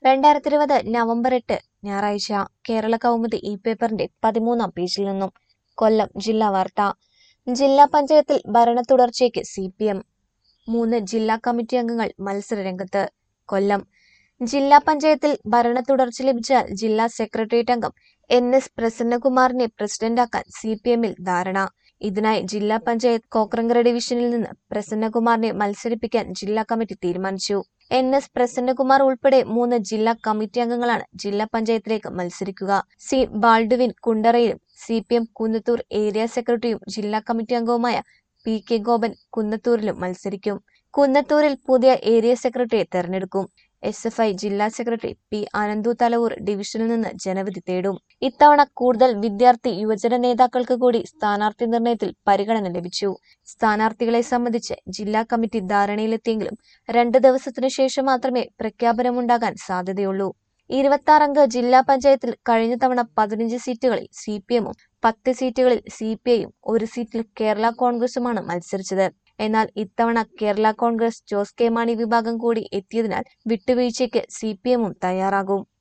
2020 November 8 ഞായറാഴ്ച കേരള കൗമുദി ഈ പേപ്പറിന്റെ 13-ാം പേജിൽ നിന്നും കൊല്ലം ജില്ലാ വാർത്ത. ജില്ലാ പഞ്ചായത്തിൽ ഭരണ തുടർച്ചയ്ക്ക് CPM. 3 ജില്ലാ കമ്മിറ്റി അംഗങ്ങൾ മത്സരരംഗത്ത്. കൊല്ലം ജില്ലാ പഞ്ചായത്തിൽ ഭരണ തുടർച്ച ലഭിച്ചാൽ ജില്ലാ സെക്രട്ടേറിയറ്റ് അംഗം NS പ്രസന്നകുമാറിനെ പ്രസിഡന്റാക്കാൻ CPM-ൽ ധാരണ. ഇതിനായി ജില്ലാ പഞ്ചായത്ത് കോക്രങ്കര ഡിവിഷനിൽ നിന്ന് പ്രസന്നകുമാറിനെ മത്സരിപ്പിക്കാൻ ജില്ലാ കമ്മിറ്റി തീരുമാനിച്ചു. NS പ്രസന്നകുമാർ ഉൾപ്പെടെ 3 ജില്ലാ കമ്മിറ്റി അംഗങ്ങളാണ് ജില്ലാ പഞ്ചായത്തിലേക്ക് മത്സരിക്കുക. C ബാൾഡുവിൻ കുണ്ടറയിലും CPM കുന്നത്തൂർ ഏരിയ സെക്രട്ടറിയും ജില്ലാ കമ്മിറ്റി അംഗവുമായ PK ഗോപൻ കുന്നത്തൂരിലും മത്സരിക്കും. കുന്നത്തൂരിൽ പുതിയ ഏരിയ സെക്രട്ടറിയെ തെരഞ്ഞെടുക്കും. SFI ജില്ലാ സെക്രട്ടറി P അനന്തു തലവൂർ ഡിവിഷനിൽ നിന്ന് ജനവിധി തേടും. ഇത്തവണ കൂടുതൽ വിദ്യാർത്ഥി യുവജന നേതാക്കൾക്ക് കൂടി സ്ഥാനാർത്ഥി നിർണയത്തിൽ പരിഗണന ലഭിച്ചു. സ്ഥാനാർത്ഥികളെ സംബന്ധിച്ച് ജില്ലാ കമ്മിറ്റി ധാരണയിലെത്തിയെങ്കിലും 2 ദിവസത്തിനു ശേഷം മാത്രമേ പ്രഖ്യാപനമുണ്ടാകാൻ സാധ്യതയുള്ളൂ. 26 അംഗ ജില്ലാ പഞ്ചായത്തിൽ കഴിഞ്ഞ തവണ 15 സീറ്റുകളിൽ CPM-ഉം 10 സീറ്റുകളിൽ CPI-യും 1 സീറ്റിൽ കേരള കോൺഗ്രസുമാണ് മത്സരിച്ചത്. എന്നാൽ ഇത്തവണ കേരള കോൺഗ്രസ് ജോസ് കെ മാണി വിഭാഗം കൂടി എത്തിയതിനാൽ വിട്ടുവീഴ്ചയ്ക്ക് CPM-ഉം തയ്യാറാകും.